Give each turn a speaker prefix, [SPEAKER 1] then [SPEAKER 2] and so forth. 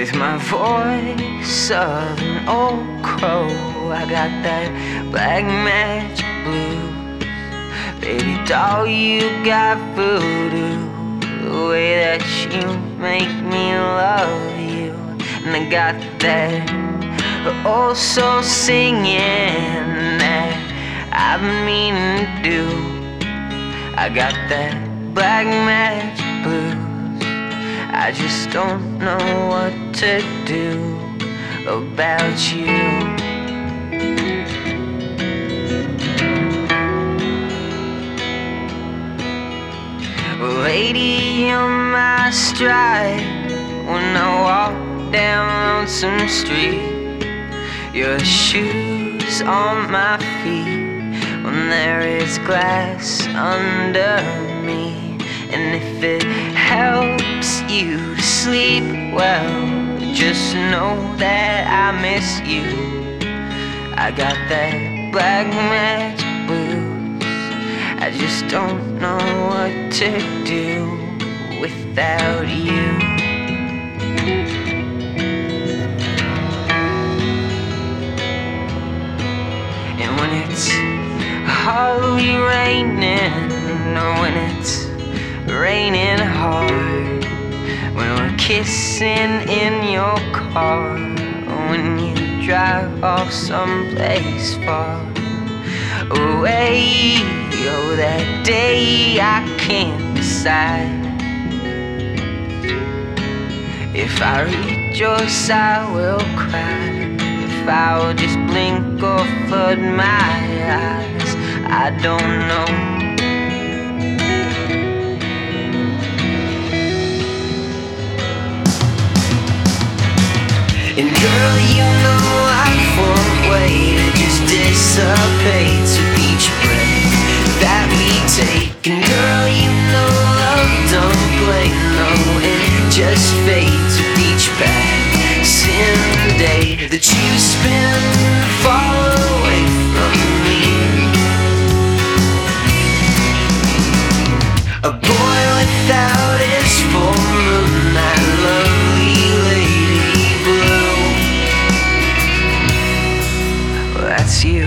[SPEAKER 1] With my voice of an old crow, I got that black magic blues. Baby doll, you got voodoo, the way that you make me love you. And I got that oh so singing that I've been meaning to do. I got that black magic blues. I just don't know what to do about you. Lady on my stride, when I walk down Lonesome Street, your shoes on my feet, when there is glass under me. And if it helps you to sleep well, just know that I miss you. I got that black magic blues. I just don't know what to do without you. And when it's hardly raining, or when it's raining hard, when we're kissing in your car, when you drive off someplace far away, oh, that day I can't decide if I rejoice, I will cry, if I will just blink or flood my eyes, I don't know. And girl, you know life won't wait, it just dissipates with each breath that we take. And girl, you know love don't play, no, it just fades with each passing day that you spend far away from me. A boy without his full moon, that lovely lady blue. Well, that's you.